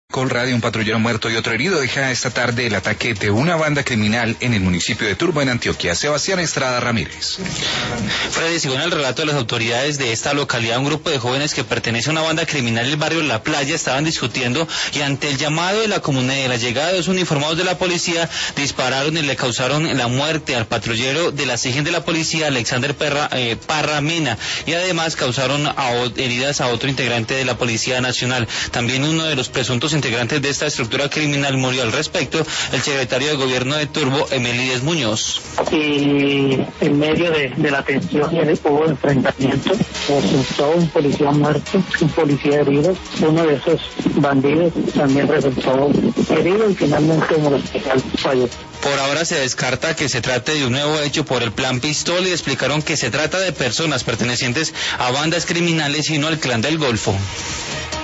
Colradio, un patrullero muerto y otro herido deja esta tarde el ataque de una banda criminal en el municipio de Turbo, en Antioquia. Sebastián Estrada Ramírez. Freddy, según el relato de las autoridades de esta localidad, un grupo de jóvenes que pertenece a una banda criminal del barrio La Playa estaban discutiendo y ante el llamado de la comunidad y la llegada de los uniformados de la policía, dispararon y le causaron la muerte al patrullero de la SIGIN de la policía, Alexander Parra Mena, y además causaron heridas a otro integrante de la Policía Nacional. También uno de los presuntos integrantes de esta estructura criminal murió. Al respecto, el secretario de Gobierno de Turbo, Emelides Muñoz. Y en medio de la tensión hubo enfrentamiento, resultó un policía muerto, un policía herido, uno de esos bandidos también resultó herido y finalmente en el hospital falleció. Por ahora se descarta que se trate de un nuevo hecho por el plan Pistola y explicaron que se trata de personas pertenecientes a bandas criminales y no al Clan del Golfo.